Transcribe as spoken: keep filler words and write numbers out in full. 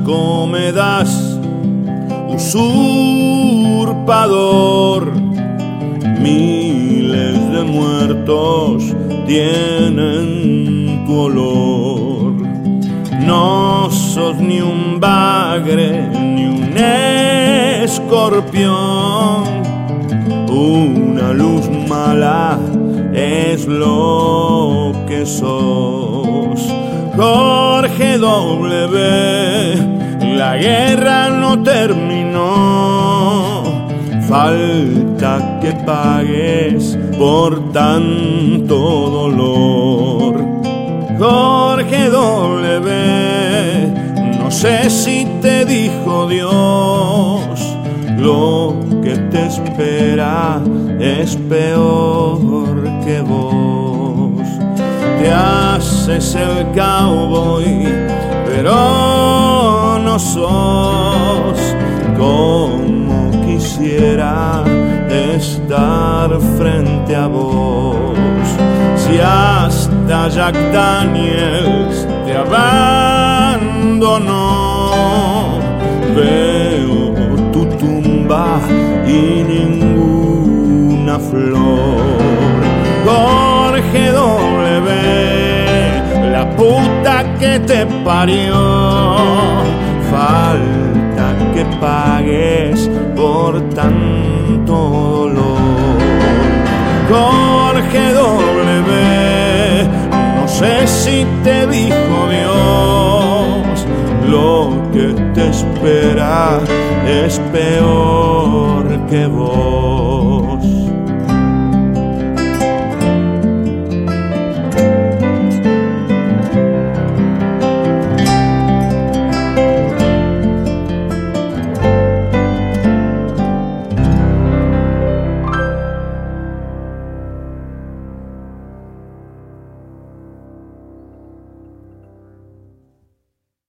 asco me das, usurpador. Miles de muertos tienen tu olor. No sos ni un bagre ni un escorpión. Una luz mala es lo que sos. Jorge W, la guerra no terminó. Falta que pagues por tanto dolor. Jorge W, no sé si te dijo Dios, lo que te espera es peor que vos. Te haces el cowboy, pero no sos. Como quisiera estar frente a vos. Si hasta Jack Daniels te abandonó, veo tu tumba y ninguna flor. Jorge W, la puta que te parió. Falta que pagues por tanto dolor. Jorge W, no sé si te dijo Dios, lo que te espera es peor que vos.